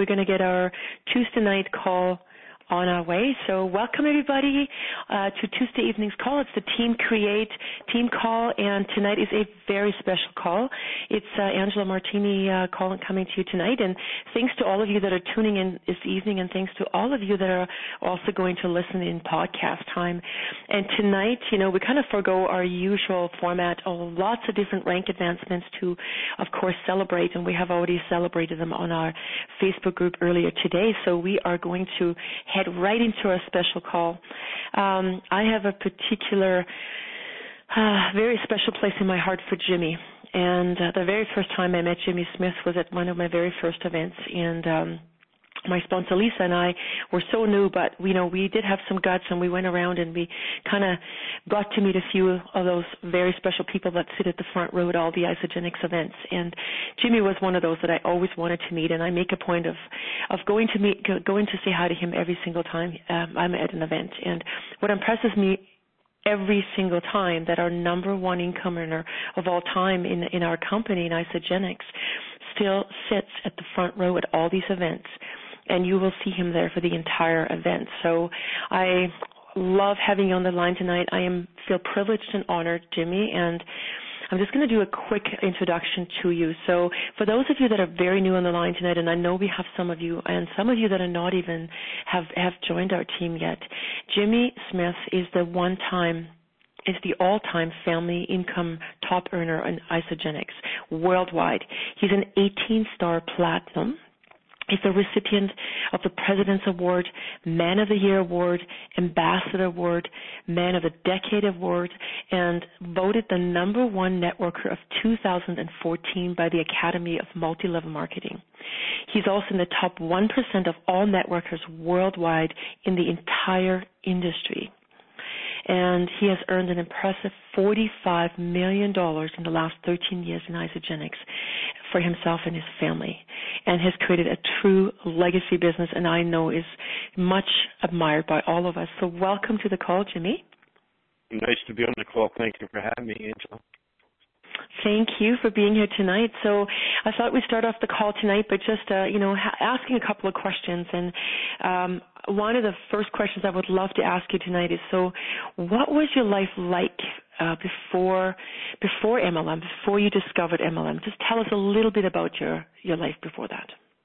going to get our Tuesday night call on our way. So welcome everybody to Tuesday evening's call. It's the Team Create team call, and tonight is a very special call. It's Angela Martini coming to you tonight, and thanks to all of you that are tuning in this evening, and thanks to all of you that are also going to listen in podcast time. And tonight, we kind of forego our usual format of lots of different rank advancements to, of course, celebrate, and we have already celebrated them on our Facebook group earlier today. So we are going to head right into our special call. I have a particular, very special place in my heart for Jimmy. And the very first time I met Jimmy Smith was at one of my very first events. And my sponsor Lisa and I were so new, but we did have some guts, and we went around and we kind of got to meet a few of those very special people that sit at the front row at all the Isagenix events. And Jimmy was one of those that I always wanted to meet, and I make a point of going to say hi to him every single time I'm at an event. And what impresses me every single time that our number one income earner of all time in our company, in Isagenix, still sits at the front row at all these events, and you will see him there for the entire event. So I love having you on the line tonight. I feel privileged and honored, Jimmy, and I'm just going to do a quick introduction to you. So for those of you that are very new on the line tonight, and I know we have some of you, and some of you that are not even have joined our team yet, Jimmy Smith is the all-time family income top earner in Isagenix worldwide. He's an 18-star platinum. He's the recipient of the President's Award, Man of the Year Award, Ambassador Award, Man of the Decade Award, and voted the number one networker of 2014 by the Academy of Multi-Level Marketing. He's also in the top 1% of all networkers worldwide in the entire industry. And he has earned an impressive $45 million in the last 13 years in Isagenix for himself and his family, and has created a true legacy business, and I know is much admired by all of us. So welcome to the call, Jimmy. Nice to be on the call. Thank you for having me, Angela. Thank you for being here tonight. So I thought we'd start off the call tonight by just, asking a couple of questions. And one of the first questions I would love to ask you tonight is, so what was your life like before MLM, before you discovered MLM? Just tell us a little bit about your life before that.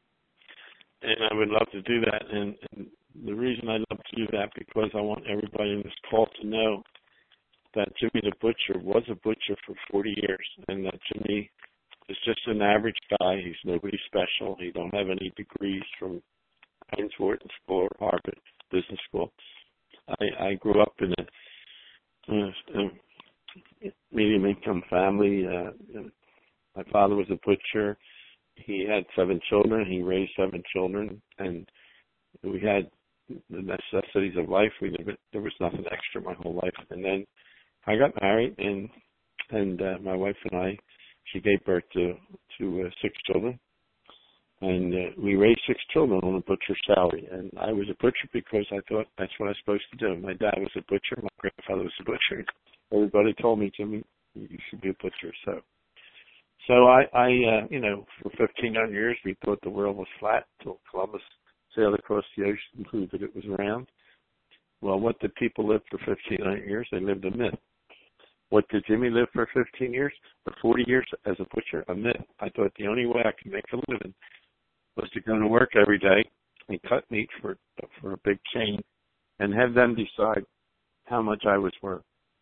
And I would love to do that. And the reason I love to do that, because I want everybody in this call to know that Jimmy the Butcher was a butcher for 40 years, and that Jimmy is just an average guy. He's nobody special. He don't have any degrees from Heinz Wharton School or Harvard Business School. I grew up in a medium income family. My father was a butcher. He had 7 children. He raised 7 children, and we had the necessities of life. There was nothing extra my whole life. And then I got married, and my wife and I, she gave birth to 6 children, and we raised 6 children on a butcher's salary. And I was a butcher because I thought that's what I was supposed to do. My dad was a butcher. My grandfather was a butcher. Everybody told me, Jimmy, you should be a butcher. So I for 1500 years, we thought the world was flat until Columbus sailed across the ocean and proved that it was round. Well, what did people live for 1500 years? They lived a myth. What did Jimmy live for 15 years? For 40 years as a butcher? A myth. I thought the only way I could make a living was to go to work every day and cut meat for a big chain and have them decide how much I was worth.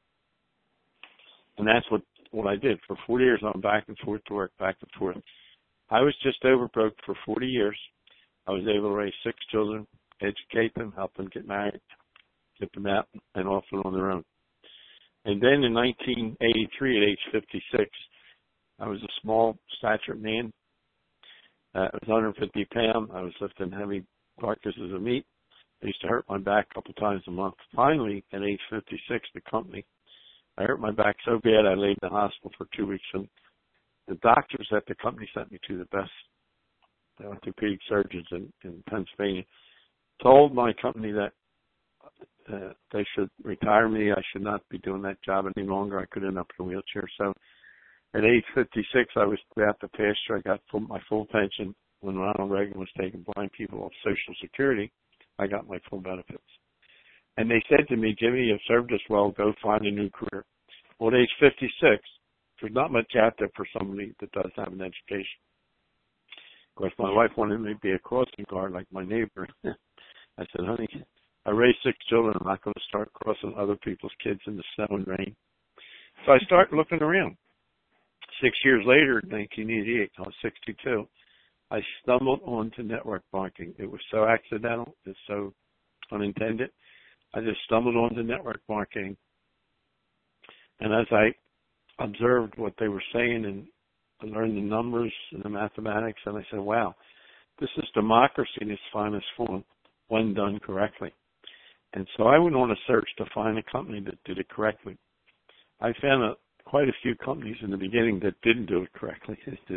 And that's what I did. For 40 years, I'm back and forth to work, back and forth. I was just over broke for 40 years. I was able to raise 6 children, educate them, help them get married, get them out and off and on their own. And then in 1983, at age 56, I was a small stature man. I was 150 pounds. I was lifting heavy carcasses of meat. I used to hurt my back a couple times a month. Finally, at age 56, the company, I hurt my back so bad I laid in the hospital for 2 weeks. And the doctors at the company sent me to the best orthopedic surgeons in Pennsylvania, told my company that they should retire me. I should not be doing that job any longer. I could end up in a wheelchair. So at age 56, I was out the pasture. I got my full pension. when Ronald Reagan was taking blind people off Social Security, I got my full benefits. And they said to me, Jimmy, you've served us well, go find a new career. Well, at age 56, there's not much out there for somebody that does have an education. Of course, my wife wanted me to be a crossing guard like my neighbor. I said, honey, I raised 6 children. I'm not going to start crossing other people's kids in the snow and rain. So I started looking around. 6 years later, in 1988, I was 62, I stumbled onto network marketing. It was so accidental. It's so unintended. I just stumbled onto network marketing. And as I observed what they were saying and I learned the numbers and the mathematics, and I said, wow, this is democracy in its finest form when done correctly. And so I went on a search to find a company that did it correctly. I found quite a few companies in the beginning that didn't do it correctly.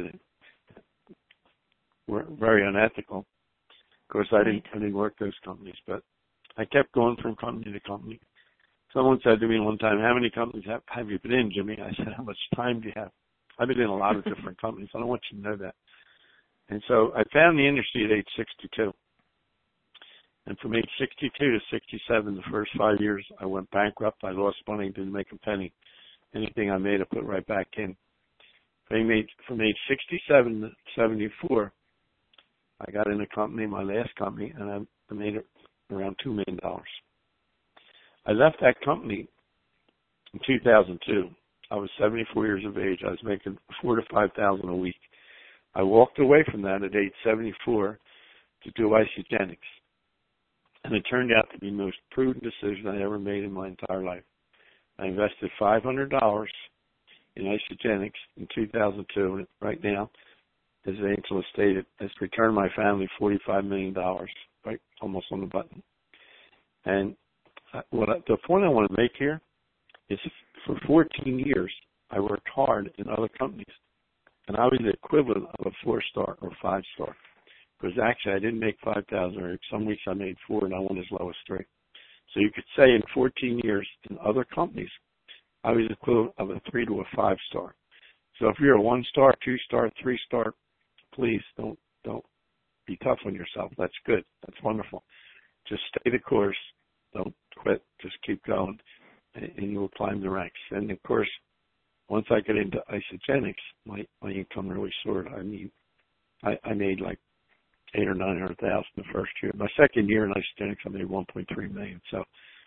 Were very unethical. Of course, I didn't work those companies, but I kept going from company to company. Someone said to me one time, how many companies have you been in, Jimmy? I said, how much time do you have? I've been in a lot of different companies. I don't want you to know that. And so I found the industry at age 62. And from age 62 to 67, the first 5 years, I went bankrupt. I lost money, didn't make a penny. Anything I made, I put right back in. From age 67 to 74, I got in a company, my last company, and I made it around $2 million. I left that company in 2002. I was 74 years of age. I was making $4,000 to $5,000 a week. I walked away from that at age 74 to do Isagenix. And it turned out to be the most prudent decision I ever made in my entire life. I invested $500 in Isagenix in 2002, and right now, as Angela stated, it's returned my family $45 million, right, almost on the button. And the point I want to make here is for 14 years, I worked hard in other companies, and I was the equivalent of a 4-star or 5-star. Because actually, I didn't make 5,000, or some weeks I made 4, and I went as low as 3. So you could say in 14 years in other companies, I was the equivalent of a 3 to a 5-star. So if you're a 1-star, 2-star, 3-star, please don't be tough on yourself. That's good. That's wonderful. Just stay the course. Don't quit. Just keep going, and you'll climb the ranks. And of course, once I get into Isagenix, my income really soared. I mean, I made like $800,000 or $900,000 the first year. My second year in Isagenix, I made $1.3 million. So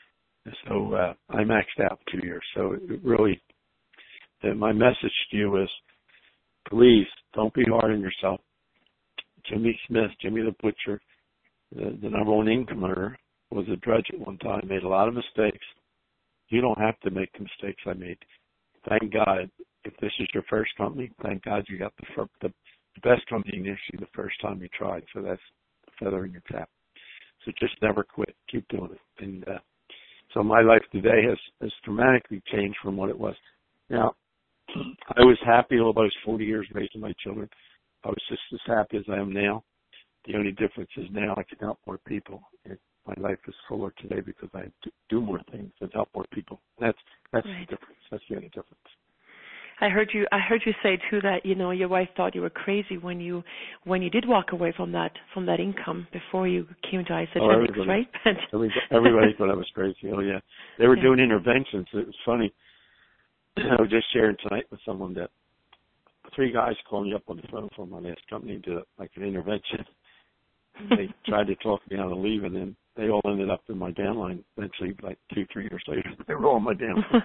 I maxed out 2 years. So it really, my message to you is, please don't be hard on yourself. Jimmy Smith, Jimmy the Butcher, the number one income earner, was a drudge at one time, made a lot of mistakes. You don't have to make the mistakes I made. Thank God, if this is your first company, thank God you got the best company in the industry the first time you tried. So that's a feather in your cap. So just never quit. Keep doing it. And so my life today has dramatically changed from what it was. Now, I was happy all those 40 years raising my children. I was just as happy as I am now. The only difference is now I can help more people. My life is fuller today because I do more things and help more people. That's right. The difference. That's the only difference. I heard you say too that your wife thought you were crazy when you did walk away from that income before you came to Isagenix, right? Everybody thought I was crazy. Oh yeah, they were doing interventions. It was funny. I was just sharing tonight with someone that 3 guys called me up on the phone from my last company to like an intervention. They tried to talk me out of leaving, and they all ended up in my downline eventually, like 2-3 years later. They were all in my downline.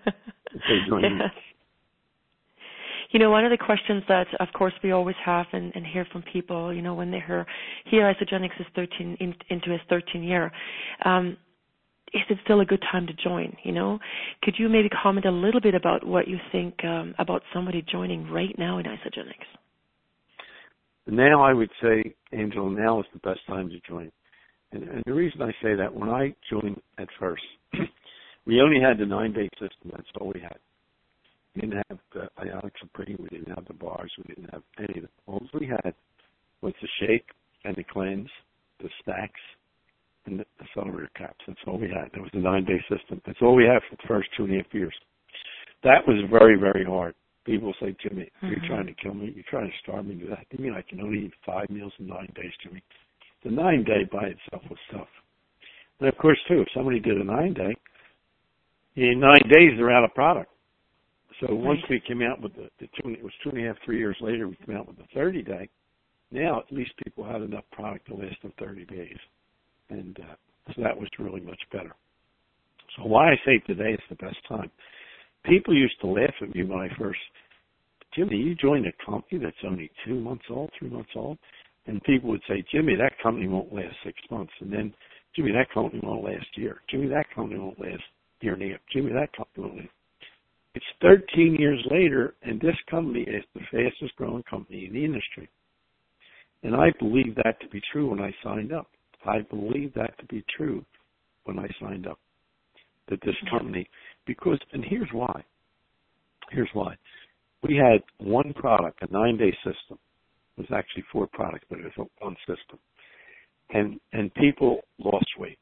One of the questions that, of course, we always have and hear from people, when they hear Isagenix is into his 13th year, is it still a good time to join? Could you maybe comment a little bit about what you think about somebody joining right now in Isagenix? Now I would say, Angela, now is the best time to join. And the reason I say that, when I joined at first, we only had the 9-day system. That's all we had. We didn't have the ionic supreme. We didn't have the bars. We didn't have any of it. All we had was the shake and the cleanse, the stacks, and the accelerator caps. That's all we had. That was the 9-day system. That's all we had for the first 2.5 years. That was very, very hard. People say, Jimmy, you're trying to kill me. You're trying to starve me. You mean I can only eat 5 meals in 9 days, Jimmy? The 9-day by itself was tough. And, of course, too, if somebody did a 9-day, in 9 days they're out of product. So once we came out with it was 2.5, 3 years later, we came out with the 30-day. Now at least people had enough product to last them 30 days. And so that was really much better. So why I say today is the best time. People used to laugh at me when I first, Jimmy, you joined a company that's only 2 months old, 3 months old. And people would say, Jimmy, that company won't last 6 months. And then, Jimmy, that company won't last a year. Jimmy, that company won't last a year and a half. Jimmy, that company won't last. It's 13 years later, and this company is the fastest growing company in the industry. And I believe that to be true when I signed up. I believe that to be true when I signed up. That this company, because, and here's why. Here's why. We had one product, a 9-day system. It was actually 4 products, but it was one system. And people lost weight.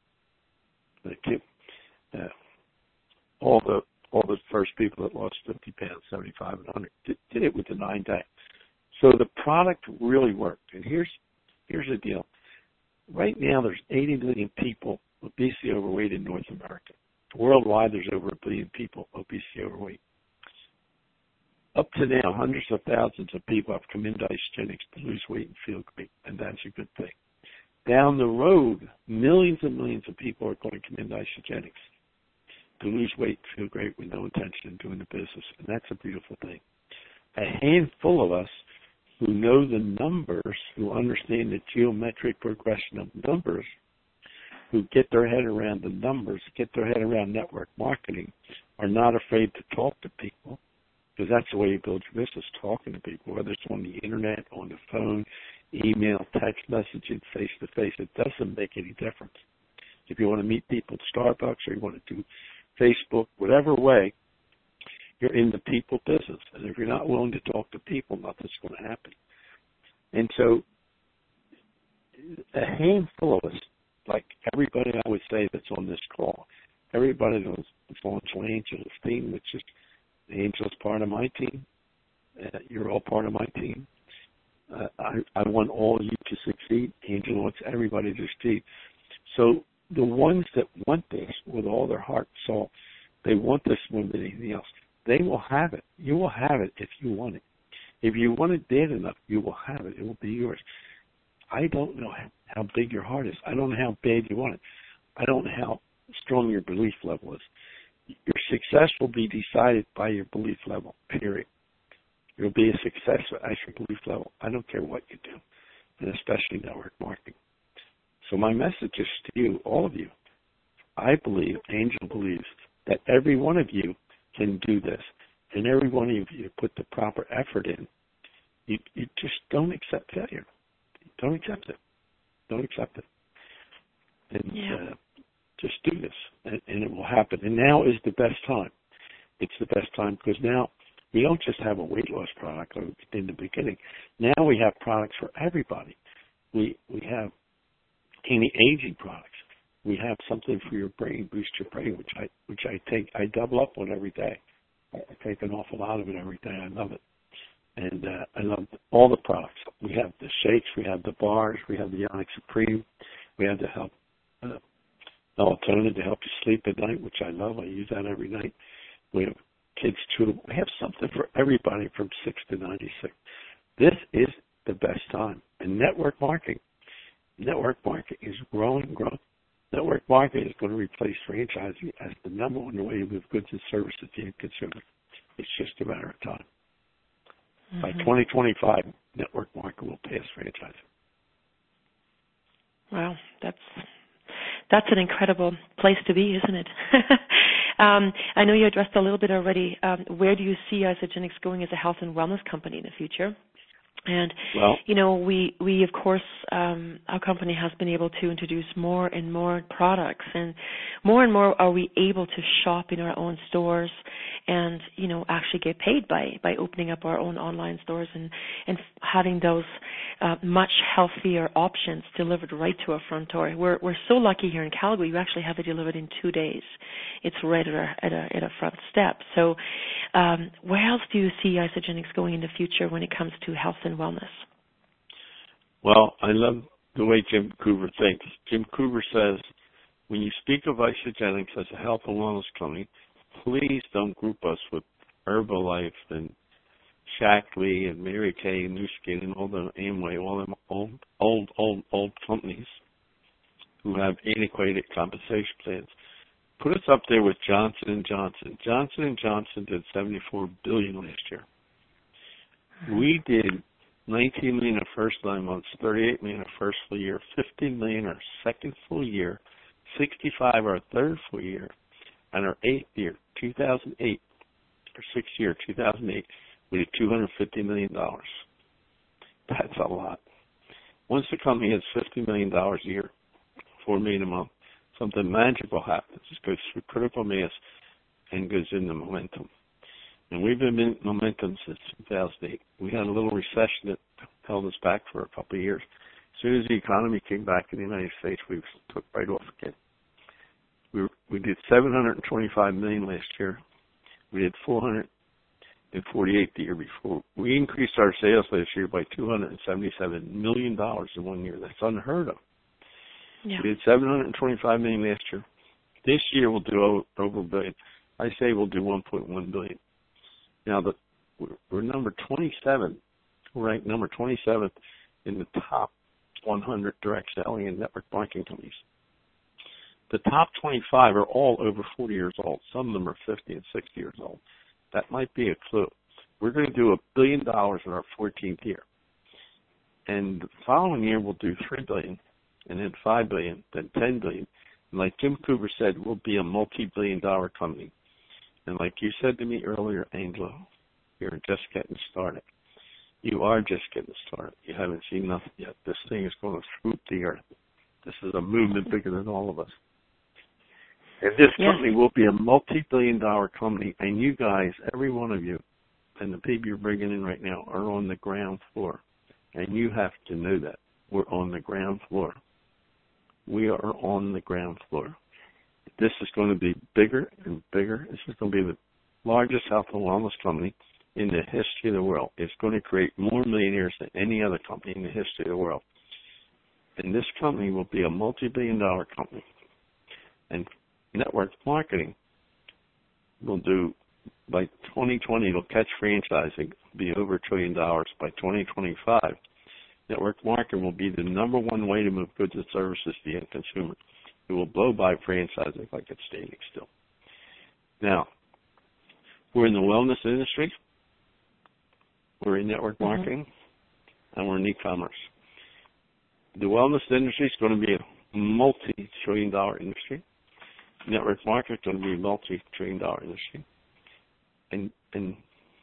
All the first people that lost 50 pounds, 75 and 100, did it with the 9-day. So the product really worked. And here's the deal. Right now, there's 80 million people obesity overweight in North America. Worldwide, there's over 1 billion people obesity overweight. Up to now, hundreds of thousands of people have come into Isagenix to lose weight and feel great, and that's a good thing. Down the road, millions and millions of people are going to come into Isagenix to lose weight and feel great with no intention of doing the business, and that's a beautiful thing. A handful of us who know the numbers, who understand the geometric progression of numbers, who get their head around the numbers, get their head around network marketing, are not afraid to talk to people, because that's the way you build your business, talking to people, whether it's on the internet, on the phone, email, text messaging, face-to-face. It doesn't make any difference. If you want to meet people at Starbucks or you want to do Facebook, whatever way, you're in the people business. And if you're not willing to talk to people, nothing's going to happen. And so a handful of us, like everybody I would say that's on this call, everybody that's on Angel's team, which is Angel's part of my team. You're all part of my team. I want all of you to succeed. Angel wants everybody to succeed. So the ones that want this with all their heart and soul, they want this more than anything else. They will have it. You will have it if you want it. If you want it bad enough, you will have it. It will be yours. I don't know how big your heart is. I don't know how bad you want it. I don't know how strong your belief level is. Your success will be decided by your belief level, period. You'll be a success at your belief level. I don't care what you do, and especially network marketing. So my message is to you, all of you. I believe, Angel believes, that every one of you can do this, and every one of you put the proper effort in. You just don't accept failure. Don't accept it. Don't accept it. And just do this, and it will happen. And now is the best time. It's the best time because now we don't just have a weight loss product in the beginning. Now we have products for everybody. We have anti-aging products. We have something for your brain, boost your brain, which I take. I double up on every day. I take an awful lot of it every day. I love it. And I love all the products. We have the shakes, we have the bars, we have the Onyx Supreme, we have the melatonin to help you sleep at night, which I love. I use that every night. We have kids too. We have something for everybody from 6 to 96. This is the best time. And network marketing is growing. Network marketing is going to replace franchising as the number one way to move goods and services to the consumer. It's just a matter of time. By 2025, network marketing will pass franchising. Wow, that's an incredible place to be, isn't it? I know you addressed a little bit already. Where do you see Isagenix going as a health and wellness company in the future? And, Well, we of course, our company has been able to introduce more and more products, and more are we able to shop in our own stores and, actually get paid by opening up our own online stores and having those much healthier options delivered right to our front door. We're so lucky here in Calgary. We actually have it delivered in 2 days. It's right at our front step. So where else do you see Isagenix going in the future when it comes to health and wellness? Well, I love the way Jim Coover thinks. Jim Coover says, when you speak of Isagenix as a health and wellness company, please don't group us with Herbalife and Shaklee and Mary Kay and Nu Skin and all the Amway, all them old companies who have antiquated compensation plans. Put us up there with Johnson & Johnson. Johnson & Johnson did $74 billion last year. We did $19 million our first 9 months, $38 million our first full year, $15 million our second full year, $65 million our third full year, and our eighth year, 2008, our sixth year, 2008, we did $250 million. That's a lot. Once the company hits $50 million a year, $4 million a month, something magical happens. It goes through critical mass and goes into momentum. And we've been in momentum since 2008. We had a little recession that held us back for a couple of years. As soon as the economy came back in the United States, we took right off again. We did $725 million last year. We did $448 the year before. We increased our sales last year by $277 million in 1 year. That's unheard of. Yeah. We did $725 million last year. This year we'll do over $1 billion. I say we'll do $1.1 billion. Now, we're number 27. We're ranked number 27 in the top 100 direct selling and network marketing companies. The top 25 are all over 40 years old. Some of them are 50 and 60 years old. That might be a clue. We're going to do $1 billion in our 14th year. And the following year we'll do $3 billion, and then $5 billion, then $10 billion. And like Jim Coover said, we'll be a multi-billion-dollar company. And like you said to me earlier, Angela, you're just getting started. You are just getting started. You haven't seen nothing yet. This thing is going to swoop the earth. This is a movement bigger than all of us. And this company will be a multi-billion-dollar company, and you guys, every one of you, and the people you're bringing in right now are on the ground floor. And you have to know that. We're on the ground floor. We are on the ground floor. This is going to be bigger and bigger. This is going to be the largest health and wellness company in the history of the world. It's going to create more millionaires than any other company in the history of the world. And this company will be a multi-billion-dollar company. And network marketing will do, by 2020, it'll catch franchising, be over $1 trillion. By 2025, network marketing will be the number one way to move goods and services to the end consumer. It will blow by franchising like it's standing still. Now, we're in the wellness industry, we're in network marketing, and we're in e-commerce. The wellness industry is going to be a multi-trillion-dollar industry. Network marketing is going to be a multi-trillion-dollar industry. And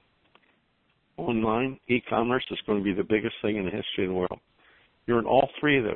online, e-commerce is going to be the biggest thing in the history of the world. You're in all three of those.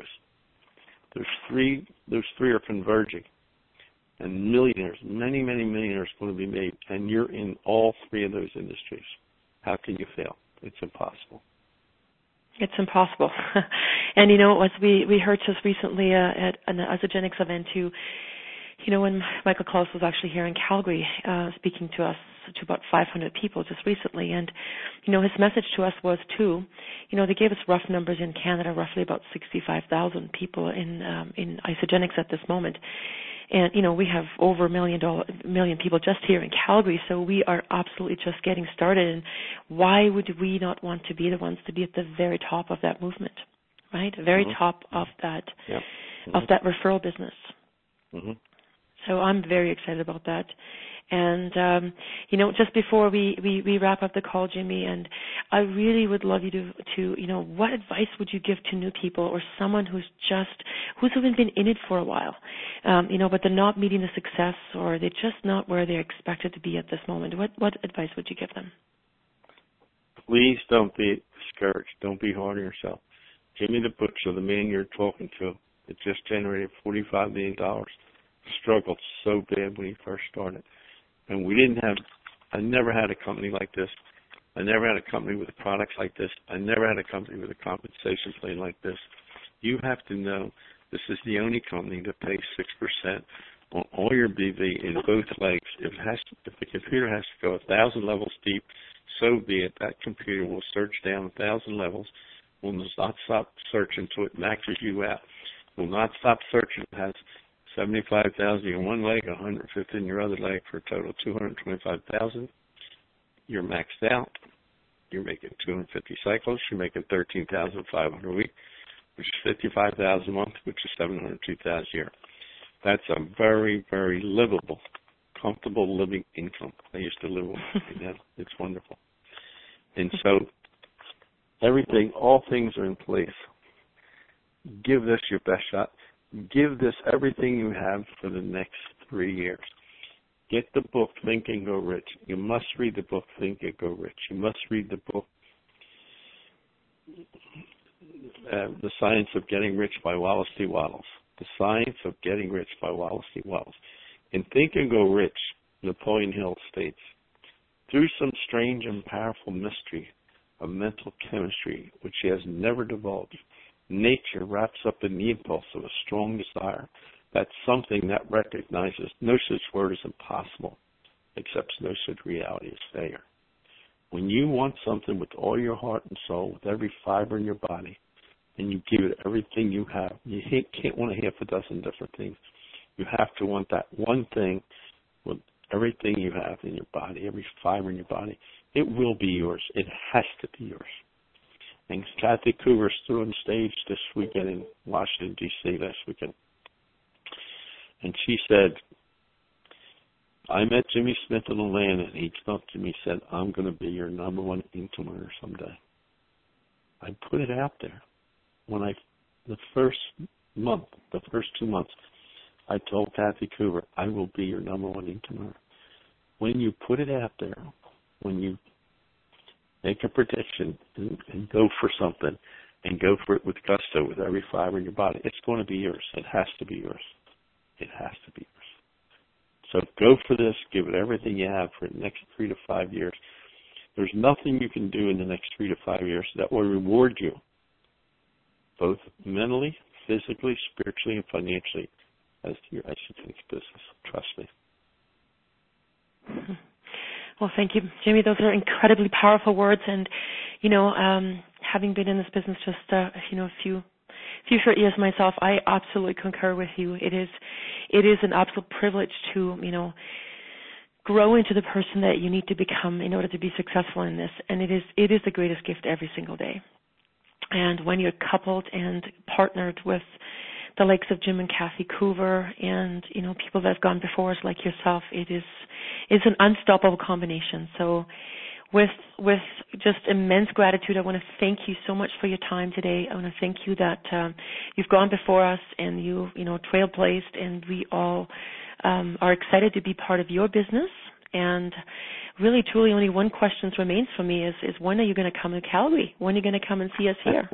Those three are converging. And millionaires, many, many millionaires are going to be made. And you're in all three of those industries. How can you fail? It's impossible. It's impossible. And, as we heard just recently at an Isagenix event too, when Michael Klaus was actually here in Calgary speaking to us, to about 500 people just recently, and, his message to us was too, they gave us rough numbers in Canada, roughly about 65,000 people in Isagenix at this moment. And, we have over 1 million people just here in Calgary, so we are absolutely just getting started. And why would we not want to be the ones to be at the very top of that movement, right? The very top of that, of that referral business. So I'm very excited about that. And, just before we wrap up the call, Jimmy, and I really would love you to what advice would you give to new people or someone who's even been in it for a while, but they're not meeting the success or they're just not where they're expected to be at this moment? What advice would you give them? Please don't be discouraged. Don't be hard on yourself. Jimmy the Butcher, the man you're talking to, that just generated $45 million, struggled so bad when he first started. And I never had a company like this. I never had a company with products like this. I never had a company with a compensation plan like this. You have to know this is the only company that pays 6% on all your BV in both legs. If the computer has to go 1,000 levels deep, so be it. That computer will search down 1,000 levels, will not stop searching until it maxes you out. Will not stop searching. It has 75,000 in one leg, 150 in your other leg, for a total of 225,000. You're maxed out. You're making 250 cycles. You're making 13,500 a week, which is 55,000 a month, which is 702,000 a year. That's a very, very livable, comfortable living income. I used to live with it. It's wonderful. And so all things are in place. Give this your best shot. Give this everything you have for the next 3 years. Get the book, Think and Go Rich. You must read the book, Think and Go Rich. You must read the book, The Science of Getting Rich by Wallace D. Wattles. The Science of Getting Rich by Wallace D. Wattles. In Think and Go Rich, Napoleon Hill states, through some strange and powerful mystery of mental chemistry which he has never divulged, nature wraps up in the impulse of a strong desire that something that recognizes no such word is impossible, accepts no such reality as failure. When you want something with all your heart and soul, with every fiber in your body, and you give it everything you have, you can't want a half a dozen different things. You have to want that one thing with everything you have in your body, every fiber in your body. It will be yours. It has to be yours. And Kathy Coover stood on stage this weekend in Washington, D.C. last weekend. And she said, I met Jimmy Smith in Atlanta, and he come up to me and said, I'm going to be your number one income earner someday. I put it out there. The first 2 months, I told Kathy Coover, I will be your number one income earner. When you put it out there, when you make a prediction and go for something and go for it with gusto, with every fiber in your body, it's going to be yours. It has to be yours. It has to be yours. So go for this. Give it everything you have for the next 3 to 5 years. There's nothing you can do in the next 3 to 5 years that will reward you, both mentally, physically, spiritually, and financially, as your Essenz business. Trust me. Well, thank you, Jimmy. Those are incredibly powerful words. And, having been in this business just, a few short years myself, I absolutely concur with you. It is an absolute privilege to, grow into the person that you need to become in order to be successful in this. And it is the greatest gift every single day. And when you're coupled and partnered with the likes of Jim and Kathy Coover and, people that have gone before us like yourself, it's an unstoppable combination. So with just immense gratitude, I want to thank you so much for your time today. I want to thank you that you've gone before us and you trailblazed, and we all are excited to be part of your business. And really, truly, only one question remains for me is when are you going to come to Calgary? When are you going to come and see us here?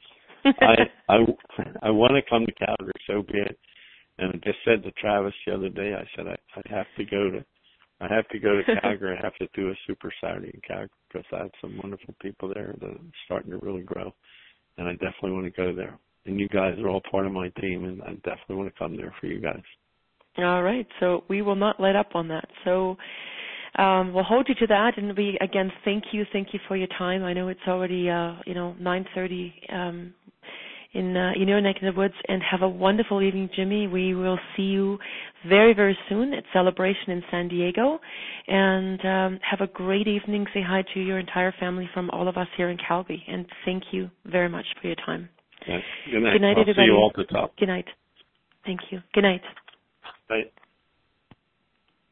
I want to come to Calgary so bad, and I just said to Travis the other day, I said I have to go to Calgary. I have to do a Super Saturday in Calgary because I have some wonderful people there that are starting to really grow, and I definitely want to go there. And you guys are all part of my team, and I definitely want to come there for you guys. All right, so we will not let up on that. So we'll hold you to that, and we again thank you for your time. I know it's already 9:30 in your neck of the woods, and have a wonderful evening, Jimmy. We will see you very, very soon at Celebration in San Diego, and have a great evening. Say hi to your entire family from all of us here in Calgary, and thank you very much for your time. Yes. Good night. Good night, I'll everybody. See you all at the top. Good night. Thank you. Good night. Bye.